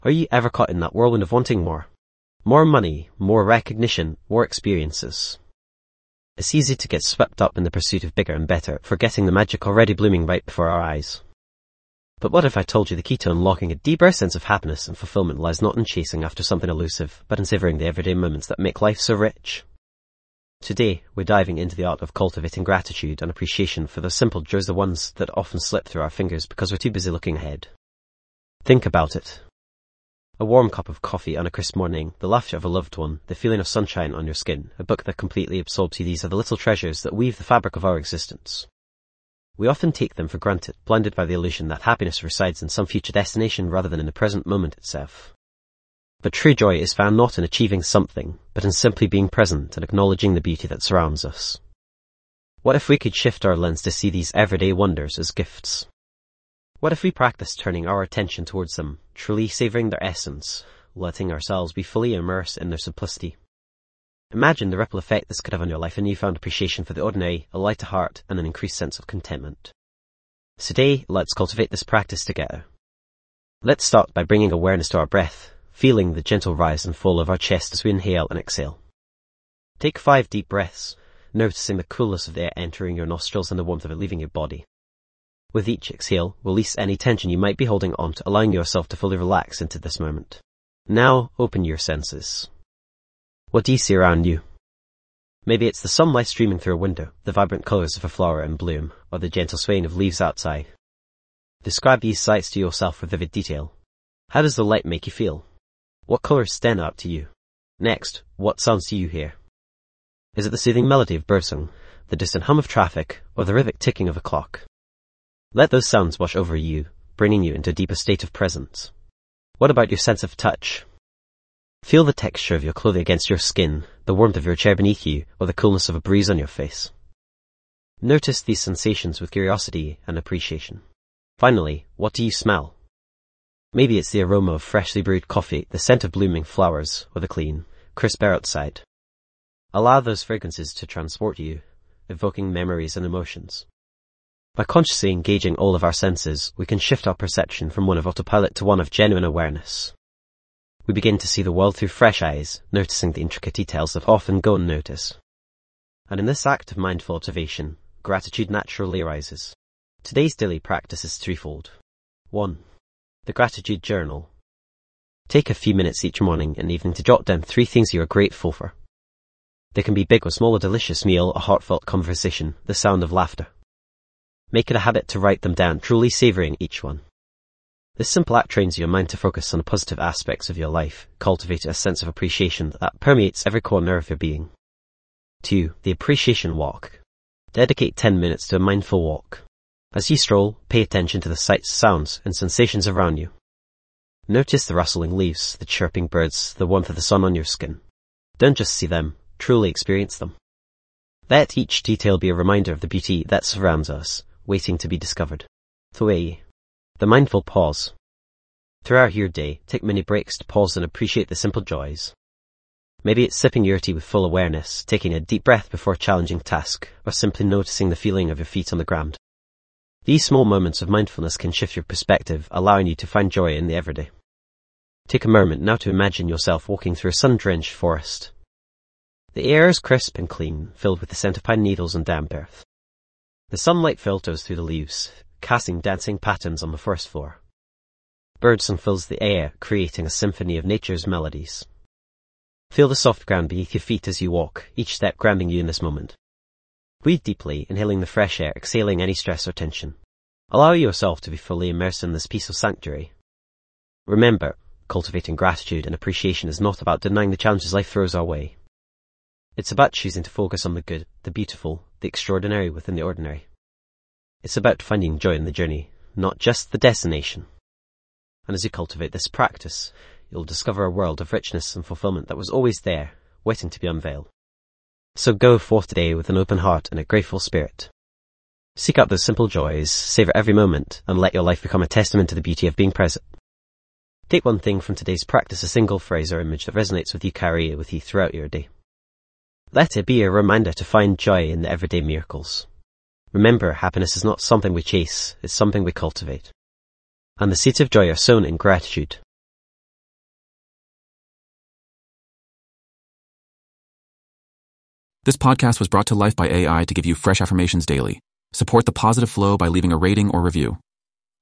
Are you ever caught in that whirlwind of wanting more? More money, more recognition, more experiences. It's easy to get swept up in the pursuit of bigger and better, forgetting the magic already blooming right before our eyes. But what if I told you the key to unlocking a deeper sense of happiness and fulfillment lies not in chasing after something elusive, but in savoring the everyday moments that make life so rich? Today, we're diving into the art of cultivating gratitude and appreciation for the simple joys, the ones that often slip through our fingers because we're too busy looking ahead. Think about it. A warm cup of coffee on a crisp morning, the laughter of a loved one, the feeling of sunshine on your skin, a book that completely absorbs you. These are the little treasures that weave the fabric of our existence. We often take them for granted, blinded by the illusion that happiness resides in some future destination rather than in the present moment itself. But true joy is found not in achieving something, but in simply being present and acknowledging the beauty that surrounds us. What if we could shift our lens to see these everyday wonders as gifts? What if we practiced turning our attention towards them, truly savoring their essence, letting ourselves be fully immersed in their simplicity? Imagine the ripple effect this could have on your life, a newfound appreciation for the ordinary, a lighter heart, and an increased sense of contentment. Today, let's cultivate this practice together. Let's start by bringing awareness to our breath, feeling the gentle rise and fall of our chest as we inhale and exhale. Take 5 deep breaths, noticing the coolness of the air entering your nostrils and the warmth of it leaving your body. With each exhale, release any tension you might be holding on to, allowing yourself to fully relax into this moment. Now, open your senses. What do you see around you? Maybe it's the sunlight streaming through a window, the vibrant colours of a flower in bloom, or the gentle swaying of leaves outside. Describe these sights to yourself with vivid detail. How does the light make you feel? What colours stand out to you? Next, what sounds do you hear? Is it the soothing melody of birdsong, the distant hum of traffic, or the rhythmic ticking of a clock? Let those sounds wash over you, bringing you into a deeper state of presence. What about your sense of touch? Feel the texture of your clothing against your skin, the warmth of your chair beneath you, or the coolness of a breeze on your face. Notice these sensations with curiosity and appreciation. Finally, what do you smell? Maybe it's the aroma of freshly brewed coffee, the scent of blooming flowers, or the clean, crisp air outside. Allow those fragrances to transport you, evoking memories and emotions. By consciously engaging all of our senses, we can shift our perception from one of autopilot to one of genuine awareness. We begin to see the world through fresh eyes, noticing the intricate details that often go unnoticed. And in this act of mindful observation, gratitude naturally arises. Today's daily practice is threefold. 1. The Gratitude Journal. Take a few minutes each morning and evening to jot down 3 things you are grateful for. They can be big or small: a delicious meal, a heartfelt conversation, the sound of laughter. Make it a habit to write them down, truly savouring each one. This simple act trains your mind to focus on the positive aspects of your life, cultivating a sense of appreciation that permeates every corner of your being. 2. The Appreciation Walk. Dedicate 10 minutes to a mindful walk. As you stroll, pay attention to the sights, sounds, and sensations around you. Notice the rustling leaves, the chirping birds, the warmth of the sun on your skin. Don't just see them, truly experience them. Let each detail be a reminder of the beauty that surrounds us, waiting to be discovered. 3. The Mindful Pause. Throughout your day, take many breaks to pause and appreciate the simple joys. Maybe it's sipping your tea with full awareness, taking a deep breath before a challenging task, or simply noticing the feeling of your feet on the ground. These small moments of mindfulness can shift your perspective, allowing you to find joy in the everyday. Take a moment now to imagine yourself walking through a sun-drenched forest. The air is crisp and clean, filled with the scent of pine needles and damp earth. The sunlight filters through the leaves, casting dancing patterns on the forest floor. Birdsong fills the air, creating a symphony of nature's melodies. Feel the soft ground beneath your feet as you walk, each step grounding you in this moment. Breathe deeply, inhaling the fresh air, exhaling any stress or tension. Allow yourself to be fully immersed in this peaceful sanctuary. Remember, cultivating gratitude and appreciation is not about denying the challenges life throws our way. It's about choosing to focus on the good, the beautiful, the extraordinary within the ordinary. It's about finding joy in the journey, not just the destination. And as you cultivate this practice, you'll discover a world of richness and fulfillment that was always there, waiting to be unveiled. So go forth today with an open heart and a grateful spirit. Seek out those simple joys, savor every moment, and let your life become a testament to the beauty of being present. Take one thing from today's practice, a single phrase or image that resonates with you, carry it with you throughout your day. Let it be a reminder to find joy in the everyday miracles. Remember, happiness is not something we chase, it's something we cultivate. And the seeds of joy are sown in gratitude. This podcast was brought to life by AI to give you fresh affirmations daily. Support the positive flow by leaving a rating or review.